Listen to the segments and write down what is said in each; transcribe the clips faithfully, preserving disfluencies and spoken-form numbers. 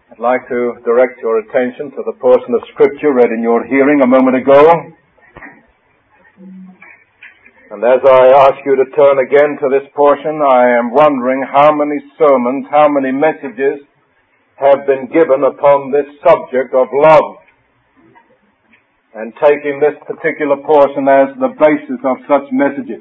I'd like to direct your attention to the portion of Scripture read in your hearing a moment ago. And as I ask you to turn again to this portion, I am wondering how many sermons, how many messages have been given upon this subject of love, and taking this particular portion as the basis of such messages.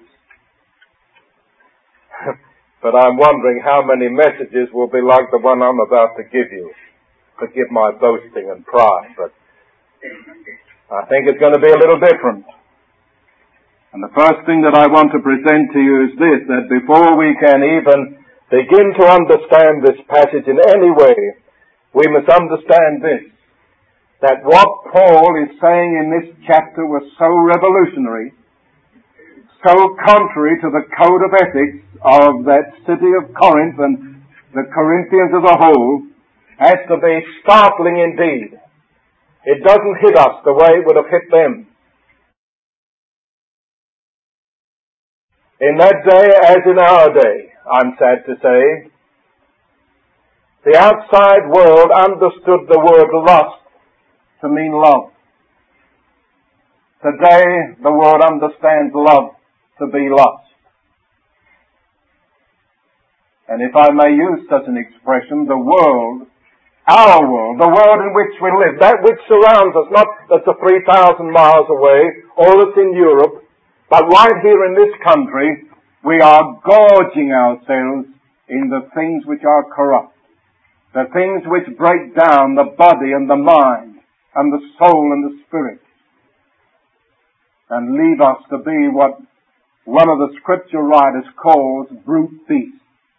But I'm wondering how many messages will be like the one I'm about to give you. Forgive my boasting and pride, but I think it's going to be a little different. And the first thing that I want to present to you is this, that before we can even begin to understand this passage in any way, we must understand this, that what Paul is saying in this chapter was so revolutionary, so contrary to the code of ethics of that city of Corinth and the Corinthians as a whole, as to be startling indeed. It doesn't hit us the way it would have hit them. In that day, as in our day, I'm sad to say, the outside world understood the word lust to mean love. Today, the world understands love to be lust. And if I may use such an expression, the world, our world, the world in which we live, that which surrounds us, not that's a three thousand miles away, or that's in Europe, but right here in this country, we are gorging ourselves in the things which are corrupt, the things which break down the body and the mind, and the soul and the spirit, and leave us to be what one of the scripture writers calls brute beasts.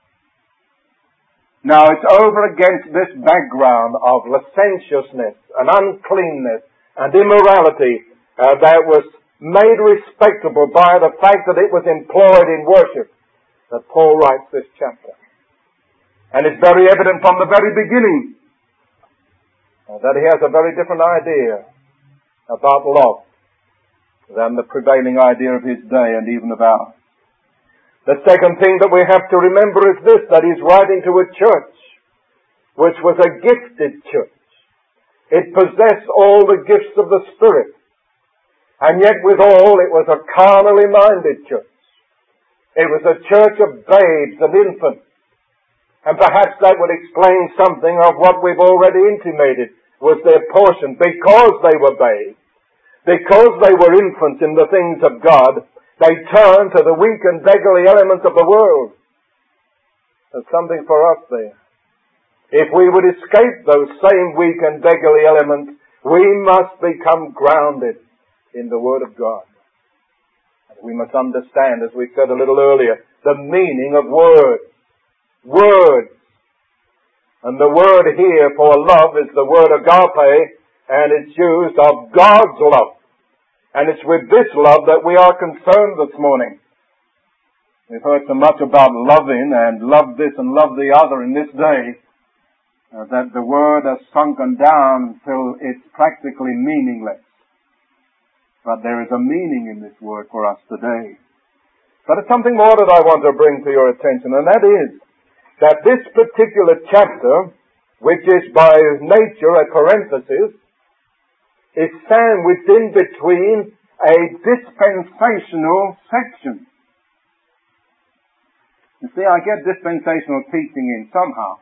Now, it's over against this background of licentiousness and uncleanness and immorality uh, that was made respectable by the fact that it was employed in worship that Paul writes this chapter. And it's very evident from the very beginning uh, that he has a very different idea about love than the prevailing idea of his day and even of ours. The second thing that we have to remember is this, that he's writing to a church which was a gifted church. It possessed all the gifts of the Spirit. And yet withal it was a carnally minded church. It was a church of babes and infants. And perhaps that would explain something of what we've already intimated was their portion. Because they were babes, because they were infants in the things of God, they turned to the weak and beggarly elements of the world. There's something for us there. If we would escape those same weak and beggarly elements, we must become grounded in the Word of God. And we must understand, as we said a little earlier, the meaning of words. Words. And the word here for love is the word agape, and it's used of God's love. And it's with this love that we are concerned this morning. We've heard so much about loving and love this and love the other in this day uh, that the word has sunken down till it's practically meaningless. But there is a meaning in this word for us today. But it's something more that I want to bring to your attention, and that is that this particular chapter, which is by nature a parenthesis, is sandwiched in between a dispensational section. You see, I get dispensational teaching in somehow.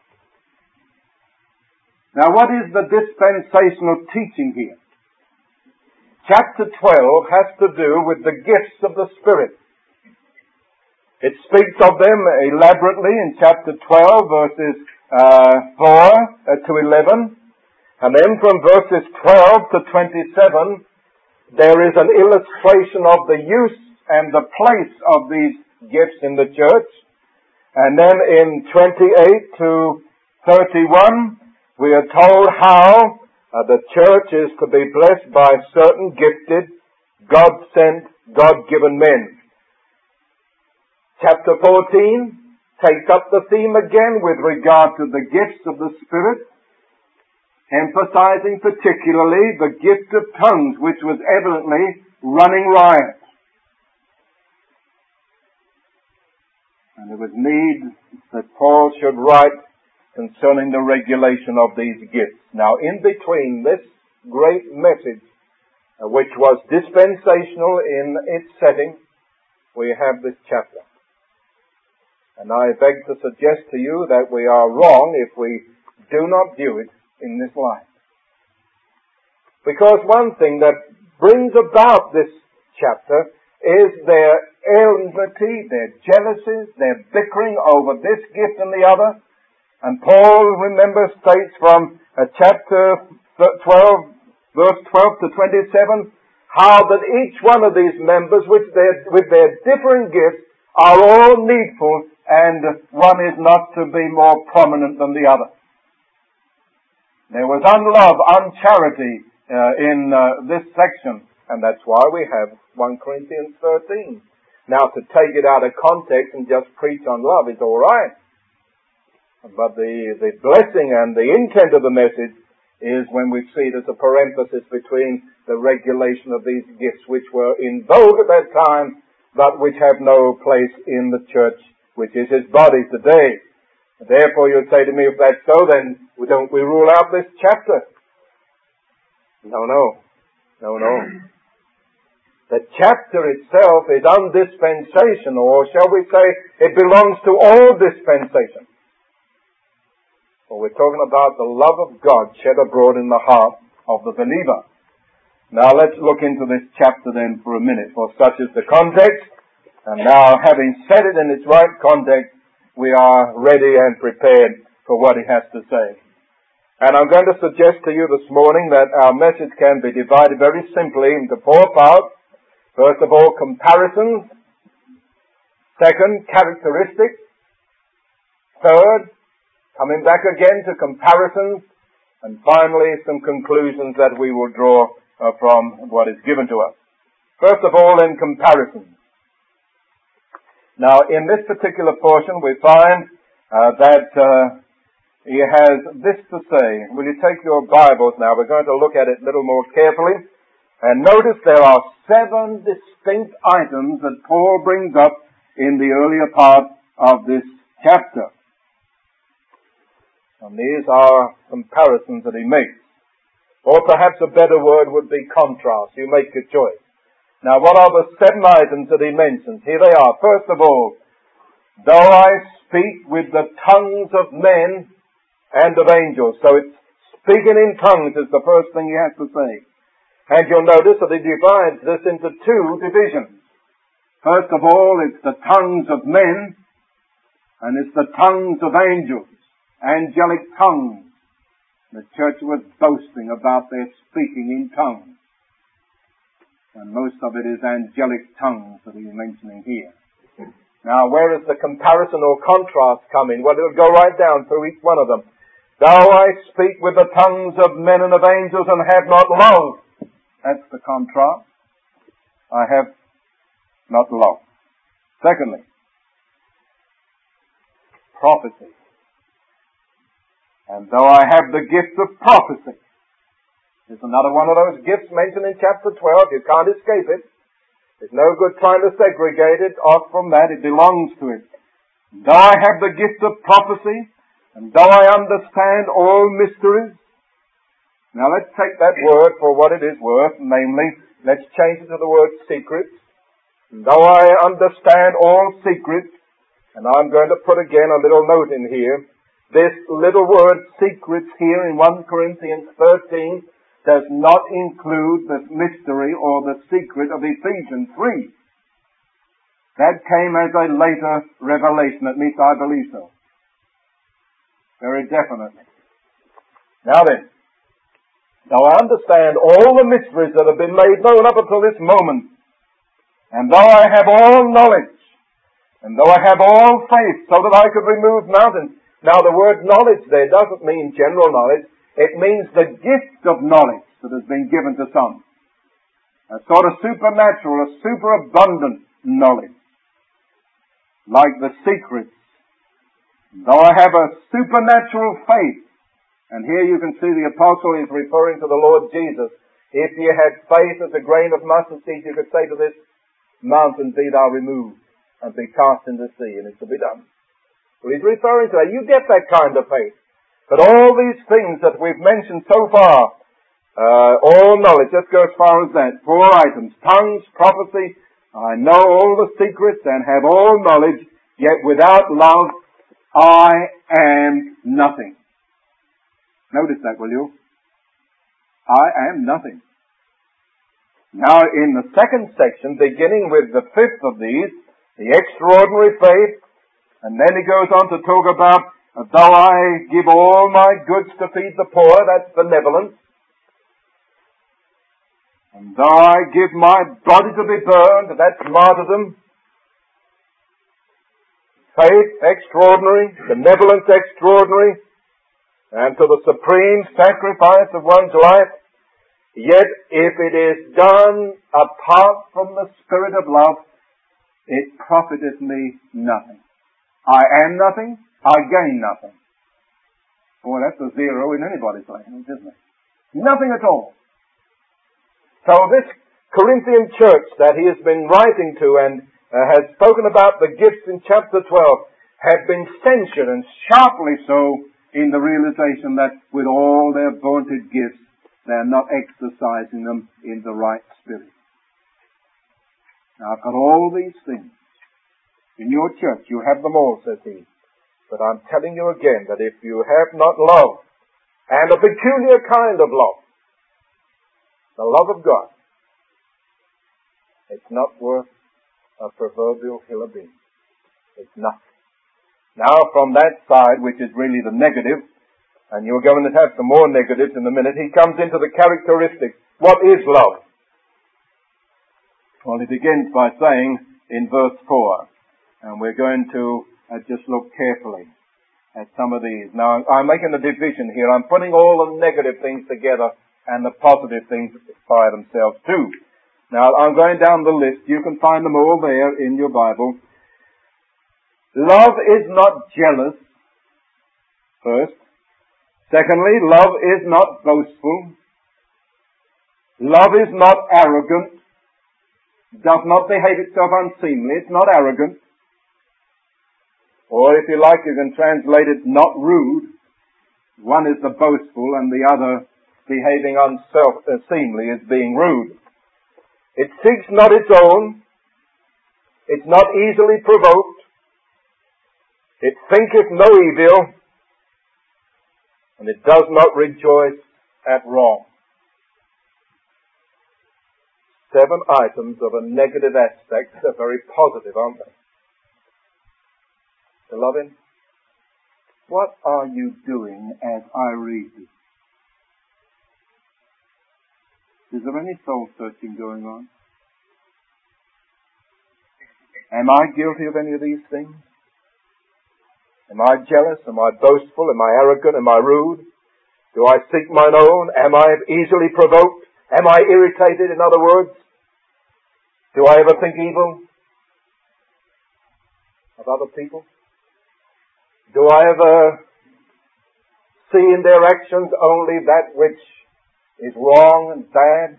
Now, what is the dispensational teaching here? Chapter twelve has to do with the gifts of the Spirit. It speaks of them elaborately in chapter twelve, verses uh, four to eleven. And then from verses twelve to twenty-seven, there is an illustration of the use and the place of these gifts in the church. And then in twenty-eight to thirty-one, we are told how uh, the church is to be blessed by certain gifted, God-sent, God-given men. Chapter fourteen takes up the theme again with regard to the gifts of the Spirit, emphasizing particularly the gift of tongues, which was evidently running riot. And there was need that Paul should write concerning the regulation of these gifts. Now, in between this great message, uh, which was dispensational in its setting, we have this chapter. And I beg to suggest to you that we are wrong if we do not view it in this light. Because one thing that brings about this chapter is their enmity, their jealousies, their bickering over this gift and the other. And Paul, remember, states from uh, chapter twelve, verse twelve to twenty-seven, how that each one of these members, with their, with their different gifts, are all needful, and one is not to be more prominent than the other. There was unlove, uncharity uh, in uh, this section, and that's why we have First Corinthians thirteen. Now, to take it out of context and just preach on love is all right. But the, the blessing and the intent of the message is when we see there's a parenthesis between the regulation of these gifts which were in vogue at that time, but which have no place in the church, which is His body today. Therefore, you'll say to me, if that's so, then don't we rule out this chapter? No, no. No, no. The chapter itself is undispensational, or shall we say, it belongs to all dispensation. For we're talking about the love of God shed abroad in the heart of the believer. Now let's look into this chapter then for a minute, for such is the context. And now, having set it in its right context, we are ready and prepared for what he has to say. And I'm going to suggest to you this morning that our message can be divided very simply into four parts. First of all, comparisons. Second, characteristics. Third, coming back again to comparisons. And finally, some conclusions that we will draw uh, from what is given to us. First of all, in comparisons. Now, in this particular portion, we find uh, that uh, he has this to say. Will you take your Bibles now? We're going to look at it a little more carefully. And notice there are seven distinct items that Paul brings up in the earlier part of this chapter. And these are comparisons that he makes. Or perhaps a better word would be contrast. You make your choice. Now, what are the seven items that he mentions? Here they are. First of all, though I speak with the tongues of men and of angels. So it's speaking in tongues is the first thing he has to say. And you'll notice that he divides this into two divisions. First of all, it's the tongues of men, and it's the tongues of angels, angelic tongues. The church was boasting about their speaking in tongues. And most of it is angelic tongues that he's mentioning here. Now, where is the comparison or contrast coming? Well, it'll go right down through each one of them. Though I speak with the tongues of men and of angels and have not love. That's the contrast. I have not love. Secondly, prophecy. And though I have the gift of prophecy. There's another one of those gifts mentioned in chapter twelve. You can't escape it. There's no good trying to segregate it off from that. It belongs to it. Though I have the gift of prophecy, and though I understand all mysteries. Now let's take that word for what it is worth, namely, let's change it to the word secrets. And though I understand all secrets, and I'm going to put again a little note in here, this little word secrets here in First Corinthians thirteen does not include the mystery or the secret of Ephesians three. That came as a later revelation, at least I believe so. Very definitely. Now then, now I understand all the mysteries that have been made known up until this moment. And though I have all knowledge, and though I have all faith so that I could remove mountains. Now the word knowledge there doesn't mean general knowledge. It means the gift of knowledge that has been given to some. A sort of supernatural, a superabundant knowledge. Like the secrets. Though I have a supernatural faith. And here you can see the apostle is referring to the Lord Jesus. If you had faith as a grain of mustard seed, you could say to this mountain, be thou removed and be cast into the sea, and it shall be done. Well, he's referring to that. You get that kind of faith. But all these things that we've mentioned so far, uh, all knowledge, let's go as far as that. Four items. Tongues, prophecy, I know all the secrets and have all knowledge, yet without love I am nothing. Notice that, will you? I am nothing. Now in the second section, beginning with the fifth of these, the extraordinary faith, and then he goes on to talk about, though I give all my goods to feed the poor, that's benevolence. And though I give my body to be burned, that's martyrdom. Faith, extraordinary. Benevolence, extraordinary. And to the supreme sacrifice of one's life. Yet, if it is done apart from the spirit of love, it profiteth me nothing. I am nothing, I gain nothing. Boy, that's a zero in anybody's language, isn't it? Nothing at all. So this Corinthian church that he has been writing to and uh, has spoken about the gifts in chapter twelve have been censured, and sharply so, in the realization that with all their vaunted gifts, they are not exercising them in the right spirit. Now, I've got all these things. In your church, you have them all, says he. But I'm telling you again that if you have not love, and a peculiar kind of love, the love of God, it's not worth a proverbial hill of beans. It's nothing. Now, from that side, which is really the negative, and you're going to have some more negatives in a minute, he comes into the characteristics. What is love? Well, he begins by saying in verse four, and we're going to uh, just look carefully at some of these. Now, I'm making a division here. I'm putting all the negative things together and the positive things by themselves too. Now, I'm going down the list. You can find them all there in your Bible. Love is not jealous, first. Secondly, love is not boastful. Love is not arrogant. Does not behave itself unseemly. It's not arrogant. Or if you like, you can translate it not rude. One is the boastful and the other behaving unseemly is being rude. It seeks not its own. It's not easily provoked. It thinketh no evil. And it does not rejoice at wrong. Seven items of a negative aspect that are very positive, aren't they? Beloved, what are you doing as I read this? Is there any soul searching going on? Am I guilty of any of these things? Am I jealous? Am I boastful? Am I arrogant? Am I rude? Do I seek mine own? Am I easily provoked? Am I irritated, in other words? Do I ever think evil of other people? Do I ever see in their actions only that which is wrong and bad?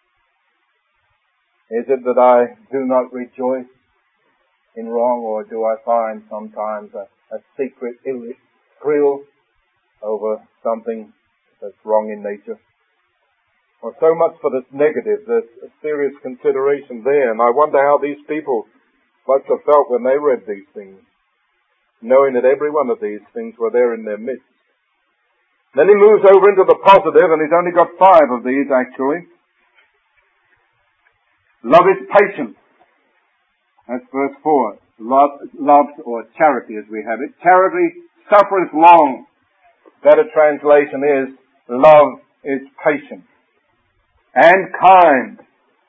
Is it that I do not rejoice in wrong, or do I find sometimes a, a secret ill thrill over something that's wrong in nature? Well, so much for this negative. There's a serious consideration there, and I wonder how these people must have felt when they read these things, knowing that every one of these things were there in their midst. Then he moves over into the positive, and he's only got five of these, actually. Love is patient. That's verse four. Love, love, or charity as we have it. Charity suffereth long. Better translation is, love is patient and kind.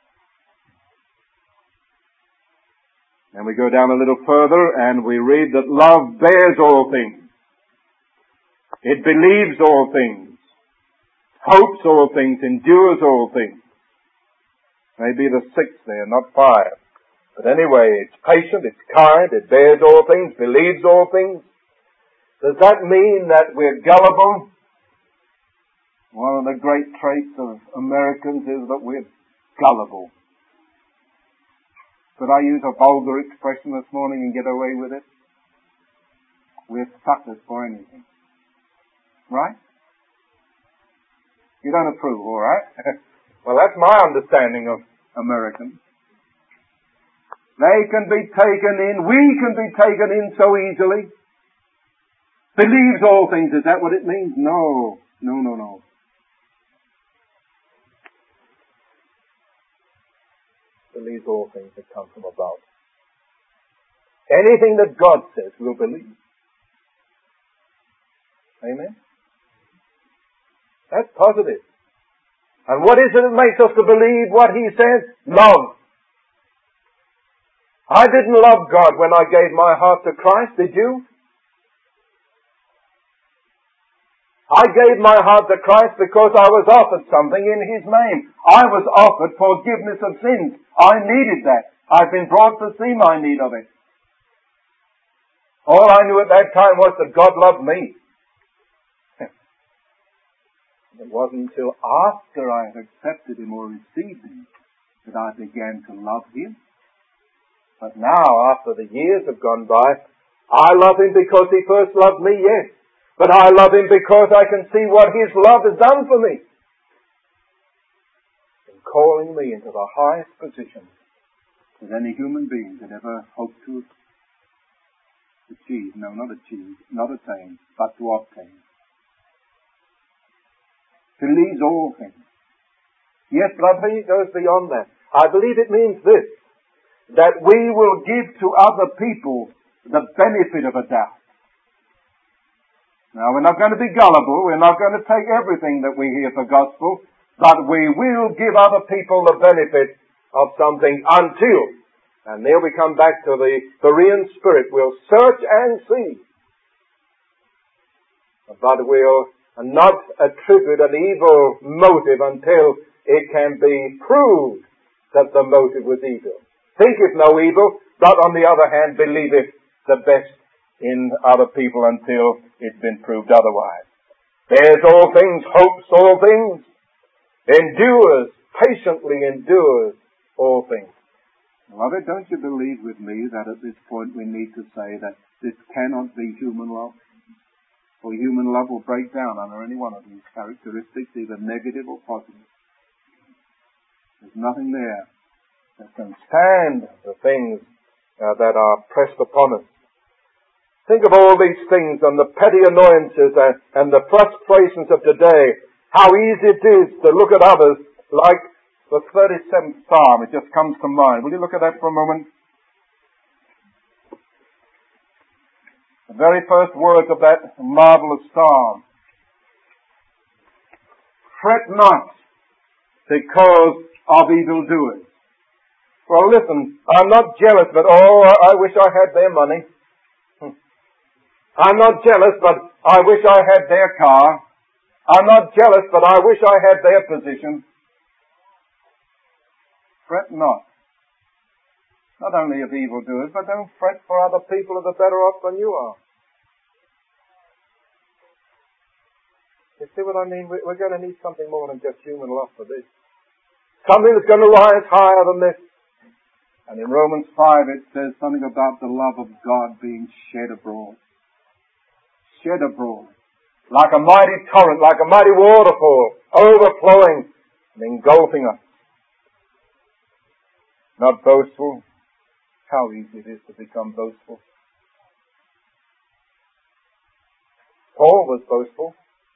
And we go down a little further and we read that love bears all things. It believes all things, hopes all things, endures all things. Maybe the six there, not five. But anyway, it's patient, it's kind, it bears all things, believes all things. Does that mean that we're gullible? One of the great traits of Americans is that we're gullible. Could I use a vulgar expression this morning and get away with it? We're suckers for anything. Right? You don't approve, all right? Well, that's my understanding of Americans. They can be taken in, we can be taken in so easily. Believes all things, is that what it means? No, no, no, no. Believes all things that come from above. Anything that God says, we'll believe. Amen? That's positive. And what is it that makes us to believe what He says? Love. I didn't love God when I gave my heart to Christ, did you? I gave my heart to Christ because I was offered something in His name. I was offered forgiveness of sins. I needed that. I've been brought to see my need of it. All I knew at that time was that God loved me. It wasn't until after I had accepted Him or received Him that I began to love Him. But now, after the years have gone by, I love Him because He first loved me, yes. But I love Him because I can see what His love has done for me. In calling me into the highest position that any human being could ever hope to achieve. No, not achieve, not attain, but to obtain. Believes all things. Yes, but I believe it goes beyond that. I believe it means this, that we will give to other people the benefit of a doubt. Now, we're not going to be gullible. We're not going to take everything that we hear for gospel, but we will give other people the benefit of something until, and there we come back to the Berean spirit, we'll search and see, but we'll not attribute an evil motive until it can be proved that the motive was evil. Thinketh no evil, but on the other hand believeth the best in other people until it's been proved otherwise. Bears all things, hopes all things, endures, patiently endures all things. Beloved, don't you believe with me that at this point we need to say that this cannot be human love? For human love will break down under any one of these characteristics, either negative or positive. There's nothing there that can stand the things uh, that are pressed upon us. Think of all these things and the petty annoyances and, and the frustrations of today. How easy it is to look at others like the thirty-seventh Psalm. It just comes to mind. Will you look at that for a moment? The very first words of that marvelous Psalm. Fret not because of evildoers. Well, listen, I'm not jealous, but oh, I wish I had their money. I'm not jealous, but I wish I had their car. I'm not jealous, but I wish I had their position. Fret not. Not only of evildoers, but don't fret for other people who are better off than you are. You see what I mean? We're going to need something more than just human love for this. Something that's going to rise higher than this. And in Romans five it says something about the love of God being shed abroad. Shed abroad. Like a mighty torrent, like a mighty waterfall, overflowing and engulfing us. Not boastful. How easy it is to become boastful. Paul was boastful.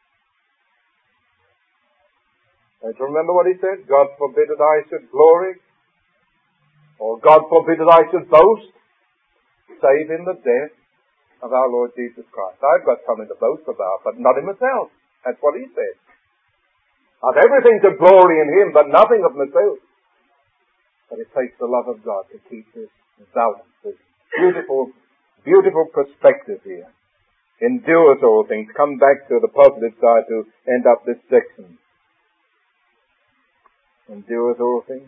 Don't you remember what he said? God forbid that I should glory, or God forbid that I should boast, save in the death of our Lord Jesus Christ. I've got something to boast about, but not in myself. That's what he said. I've everything to glory in Him, but nothing of myself. But it takes the love of God to keep this balance, this beautiful, beautiful perspective here. Endures all things. Come back to the positive side to end up this section. Endures all things.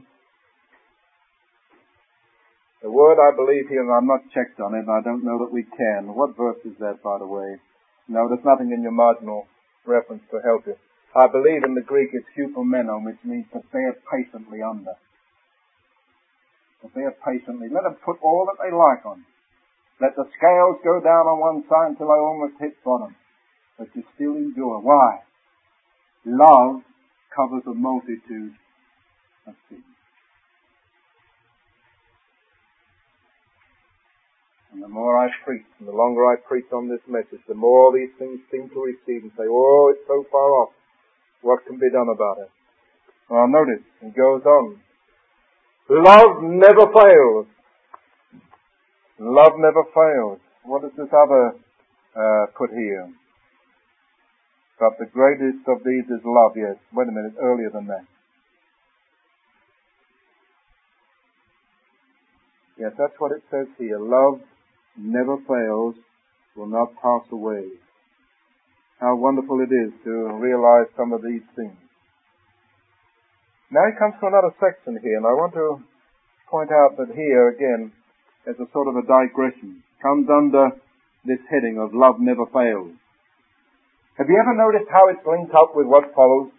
The word I believe here, and I'm not checked on it, and I don't know that we can. What verse is that, by the way? No, there's nothing in your marginal reference to help you. I believe in the Greek it's hupomeno, which means to bear patiently under. To bear patiently. Let them put all that they like on. Let the scales go down on one side until I almost hit bottom. but you still endure. Why? Love covers a multitude of sins. And the more I preach, and the longer I preach on this message, the more these things seem to recede and say, oh, it's so far off. What can be done about it? Well, notice, it goes on. Love never fails. Love never fails. What does this other uh, put here? But the greatest of these is love. Yes, wait a minute, earlier than that. Yes, that's what it says here. Love never fails, will not pass away. How wonderful it is to realize some of these things. Now he comes to another section here, and I want to point out that here, again, as a sort of a digression, comes under this heading of love never fails. Have you ever noticed how it's linked up with what follows?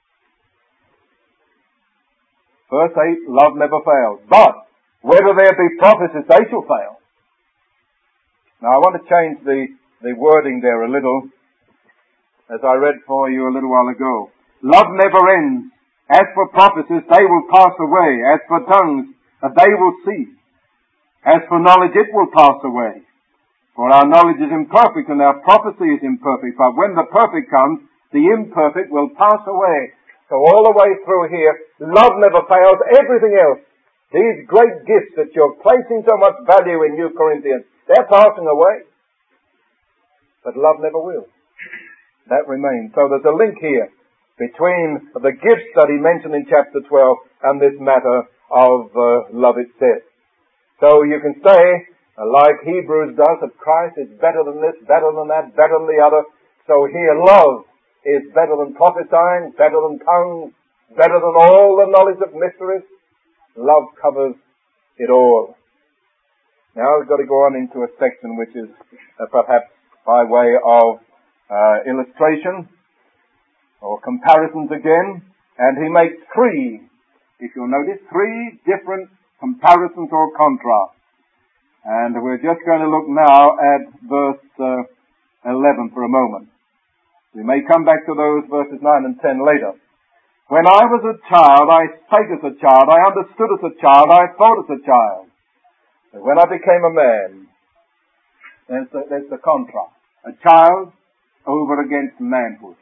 Verse eight, love never fails. But whether there be prophecies, they shall fail. Now I want to change the, the wording there a little, as I read for you a little while ago. Love never ends. As for prophecies, they will pass away. As for tongues, they will cease. As for knowledge, it will pass away. For our knowledge is imperfect and our prophecy is imperfect. But when the perfect comes, the imperfect will pass away. So all the way through here, love never fails. Everything else, these great gifts that you're placing so much value in, you Corinthians, they're passing away. But love never will. That remains. So there's a link here between the gifts that he mentioned in chapter twelve and this matter of uh, love itself. So you can say, uh, like Hebrews does, that Christ is better than this, better than that, better than the other. So here love is better than prophesying, better than tongues, better than all the knowledge of mysteries. Love covers it all. Now we've got to go on into a section which is uh, perhaps by way of uh, illustration or comparisons again. And he makes three, if you'll notice, three different comparisons or contrasts. And we're just going to look now at verse uh, eleven for a moment. We may come back to those verses nine and ten later. When I was a child, I spake as a child, I understood as a child, I thought as a child. But when I became a man, there's the, there's the contrast. A child over against manhood.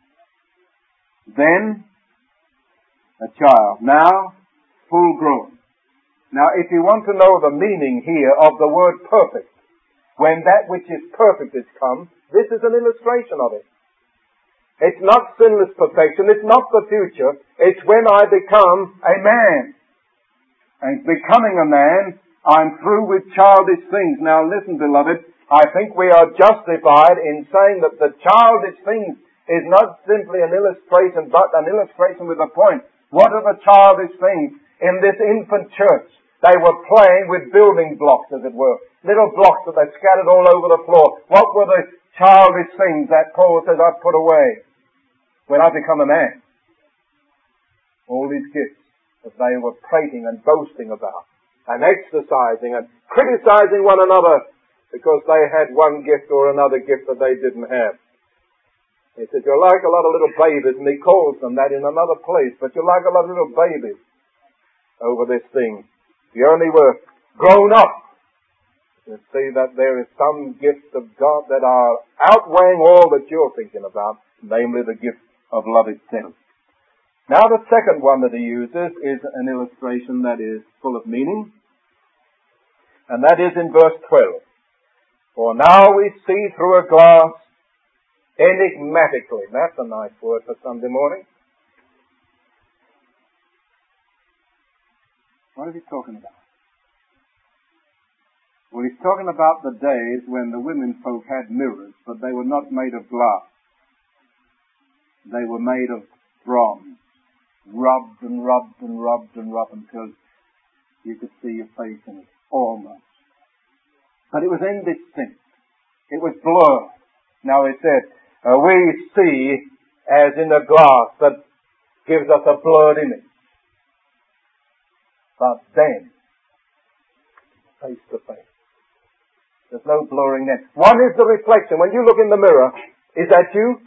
Then, a child. Now, full grown. Now, if you want to know the meaning here of the word perfect, when that which is perfect is come, this is an illustration of it. It's not sinless perfection. It's not the future. It's when I become a man. And becoming a man, I'm through with childish things. Now listen, beloved, I think we are justified in saying that the childish things is not simply an illustration, but an illustration with a point. What are the childish things? In this infant church, they were playing with building blocks, as it were. Little blocks that they scattered all over the floor. What were the childish things that Paul says I've put away when I become a man? All these gifts that they were prating and boasting about, and exercising and criticizing one another because they had one gift or another gift that they didn't have. He said, you're like a lot of little babies, and he calls them that in another place, but you're like a lot of little babies over this thing. If you only were grown up, you see that there is some gifts of God that are outweighing all that you're thinking about, namely the gift of love itself. Now the second one that he uses is an illustration that is full of meaning, and that is in verse twelve. For now we see through a glass enigmatically. That's a nice word for Sunday morning. What is he talking about? Well, he's talking about the days when the women folk had mirrors, but they were not made of glass. They were made of bronze. Rubbed and rubbed and rubbed and rubbed until you could see your face in it, almost. But it was indistinct. It was blurred. Now it said, uh, we see as in a glass that gives us a blurred image. But then, face to face. There's no blurring then. One is the reflection. When you look in the mirror, Is that you?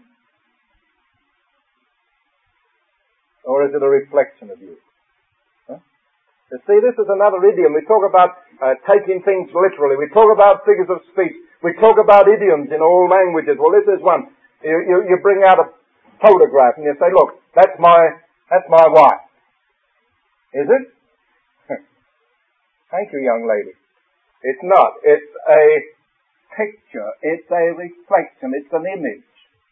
Or is it a reflection of you? Huh? You see, this is another idiom. We talk about uh, taking things literally. We talk about figures of speech. We talk about idioms in all languages. Well, this is one. You, you, you bring out a photograph and you say, look, that's my, that's my wife. Is it? Thank you, young lady. It's not. It's a picture. It's a reflection. It's an image.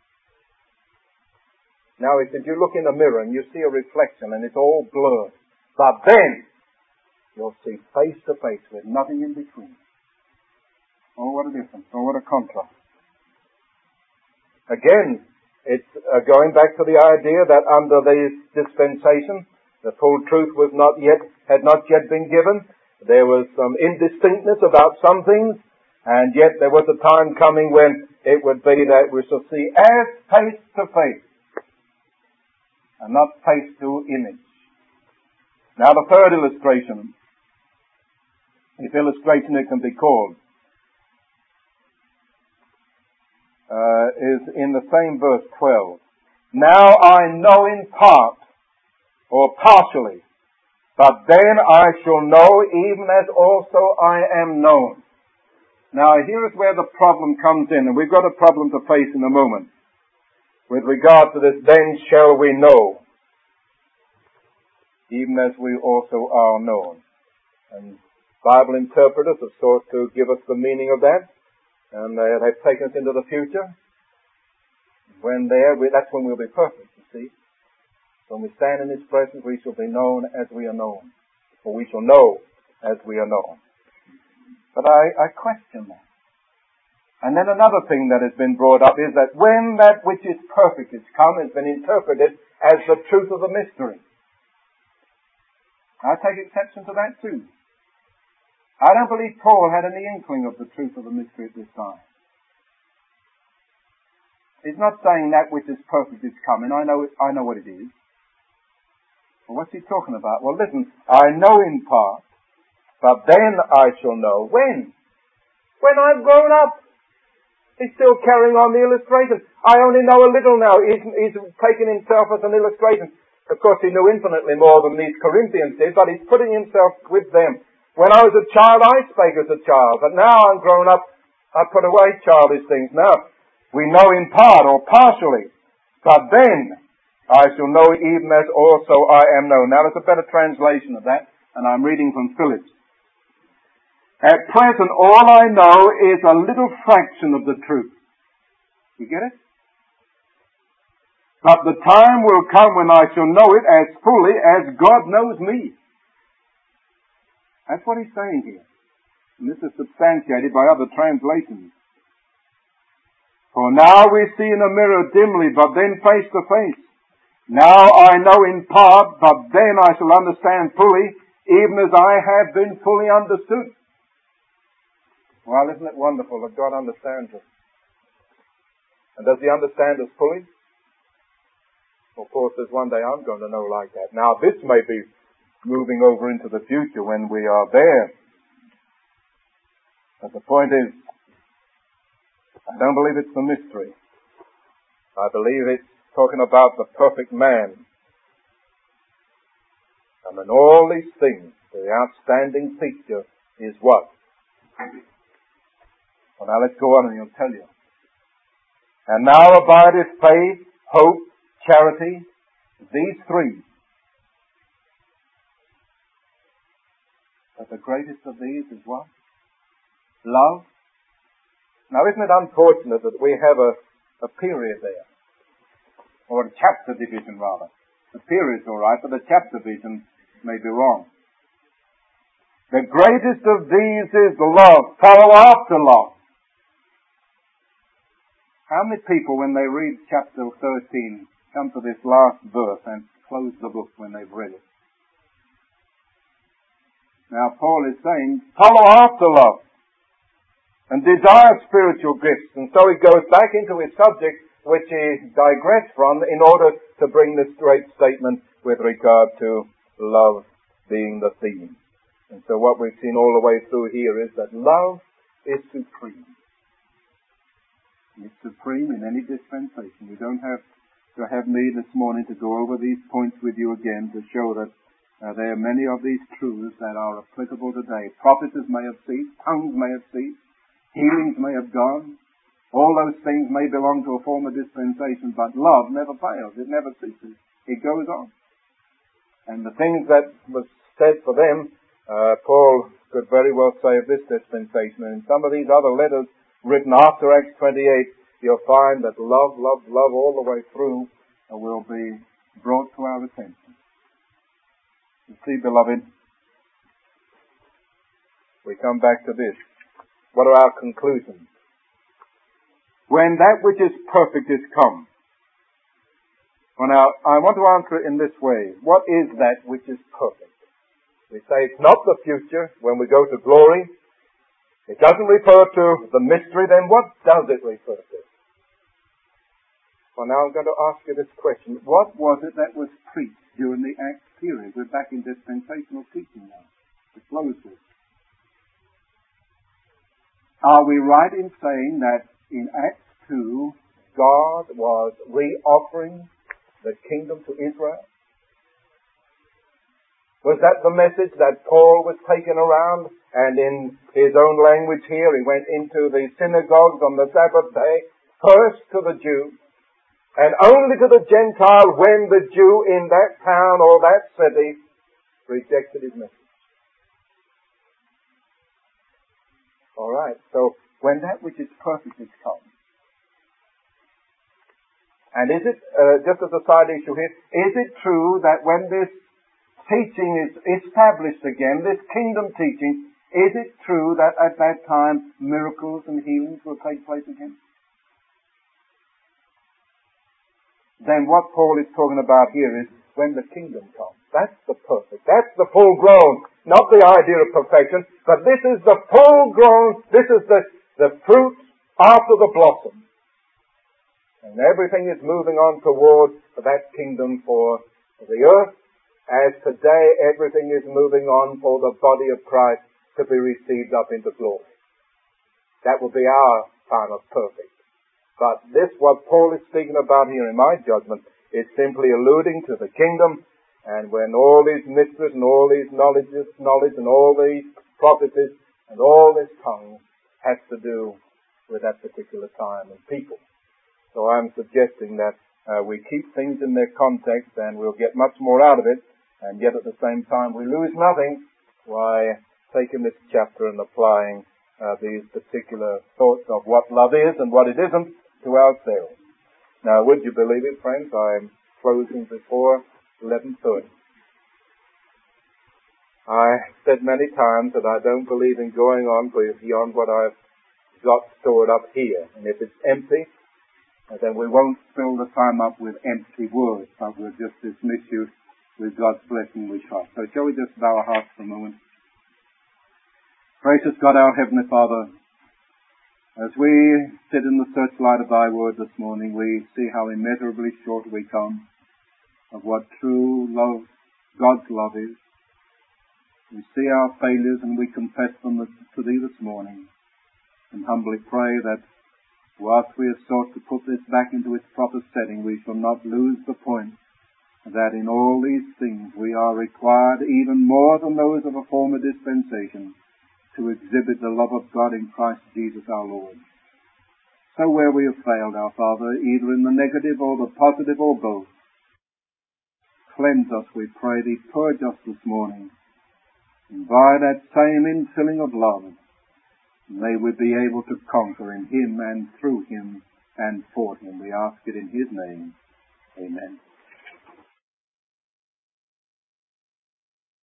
Now, if you look in the mirror and you see a reflection and it's all blurred, but then you'll see face to face with nothing in between. Oh, what a difference. Oh, what a contrast. Again, it's uh, going back to the idea that under this dispensation, the full truth was not yet, had not yet been given. There was some indistinctness about some things, and yet there was a time coming when it would be that we shall see as face to face, and not face to image. Now the third illustration, if illustration it can be called, uh, is in the same verse twelve. Now I know in part, or partially, but then I shall know even as also I am known. Now here is where the problem comes in, and we've got a problem to face in a moment. With regard to this, then shall we know, even as we also are known. And Bible interpreters have sought to give us the meaning of that, and they have taken us into the future. When there, we, that's when we'll be perfect, you see. When we stand in His presence, we shall be known as we are known, or we shall know as we are known. But I, I question that. And then another thing that has been brought up is that when that which is perfect is come, has been interpreted as the truth of the mystery. I take exception to that too. I don't believe Paul had any inkling of the truth of the mystery at this time. He's not saying that which is perfect is coming. I know it, I know what it is. Well, what's he talking about? Well, listen, I know in part, but then I shall know. When? When I've grown up. He's still carrying on the illustration. I only know a little now. He's, he's taken himself as an illustration. Of course, he knew infinitely more than these Corinthians did, but he's putting himself with them. When I was a child, I spake as a child, but now I'm grown up, I put away childish things. Now, we know in part or partially, but then I shall know even as also I am known. Now, there's a better translation of that, and I'm reading from Phillips. At present, all I know is a little fraction of the truth. You get it? But the time will come when I shall know it as fully as God knows me. That's what he's saying here. And this is substantiated by other translations. For now we see in a mirror dimly, but then face to face. Now I know in part, but then I shall understand fully, even as I have been fully understood. Well, isn't it wonderful that God understands us? And does He understand us fully? Of course, there's one day I'm going to know like that. Now, this may be moving over into the future when we are there. But the point is, I don't believe it's a mystery. I believe it's talking about the perfect man. And in all these things, the outstanding feature is what? Well, now let's go on and he'll tell you. And now abideth faith, hope, charity, these three. But the greatest of these is what? Love. Now isn't it unfortunate that we have a, a period there? Or a chapter division rather. The period's alright, but the chapter division may be wrong. The greatest of these is love. Follow after love. How many people, when they read chapter thirteen, come to this last verse and close the book when they've read it? Now Paul is saying, follow after love and desire spiritual gifts. And so he goes back into his subject, which he digressed from, in order to bring this great statement with regard to love being the theme. And so what we've seen all the way through here is that love is supreme. It's supreme in any dispensation. We don't have to have me this morning to go over these points with you again to show that uh, there are many of these truths that are applicable today. Prophecies may have ceased, tongues may have ceased, healings may have gone. All those things may belong to a former dispensation, but love never fails. It never ceases. It goes on. And the things that was said for them, uh, Paul could very well say of this dispensation. And in some of these other letters written after Acts twenty-eight, you'll find that love, love, love all the way through uh, will be brought to our attention. You see, beloved, we come back to this. What are our conclusions? When that which is perfect is come. Well, now, I want to answer it in this way. What is that which is perfect? We say it's not the future when we go to glory. It doesn't refer to the mystery. Then what does it refer to? Well, now I'm going to ask you this question. What was it that was preached during the Acts period? We're back in dispensational teaching now. It flows with. Are we right in saying that in Acts two, God was re-offering the kingdom to Israel? Was that the message that Paul was taking around? And in his own language here, he went into the synagogues on the Sabbath day, first to the Jew, and only to the Gentile when the Jew in that town or that city rejected his message. All right, so when that which is perfect is come. And is it, uh, just as a side issue here, is it true that when this teaching is established again, this kingdom teaching, is it true that at that time miracles and healings will take place again? Then what Paul is talking about here is when the kingdom comes. That's the perfect. That's the full grown. Not the idea of perfection, but this is the full grown, this is the, the fruit after the blossom. And everything is moving on toward that kingdom for the earth, as today everything is moving on for the body of Christ to be received up into glory. That will be our time of perfect. But this, what Paul is speaking about here in my judgment, is simply alluding to the kingdom, and when all these mysteries and all these knowledges, knowledge and all these prophecies and all this tongue has to do with that particular time and people. So I'm suggesting that uh, we keep things in their context and we'll get much more out of it, and yet at the same time we lose nothing by taking this chapter and applying uh, these particular thoughts of what love is and what it isn't to ourselves. Now, would you believe it, friends? I'm closing before eleven thirty. I said many times that I don't believe in going on beyond what I've got stored up here. And if it's empty, then we won't fill the time up with empty words, but we'll just dismiss you with God's blessing we trust. So shall we just bow our hearts for a moment? Gracious God, our Heavenly Father, as we sit in the searchlight of Thy Word this morning, we see how immeasurably short we come of what true love, God's love is. We see our failures and we confess them to Thee this morning, and humbly pray that whilst we have sought to put this back into its proper setting, we shall not lose the point that in all these things we are required, even more than those of a former dispensation, to exhibit the love of God in Christ Jesus our Lord. So where we have failed, our Father, either in the negative or the positive or both, cleanse us, we pray Thee, purge us this morning, and by that same infilling of love, may we be able to conquer in Him and through Him and for Him. We ask it in His name. Amen.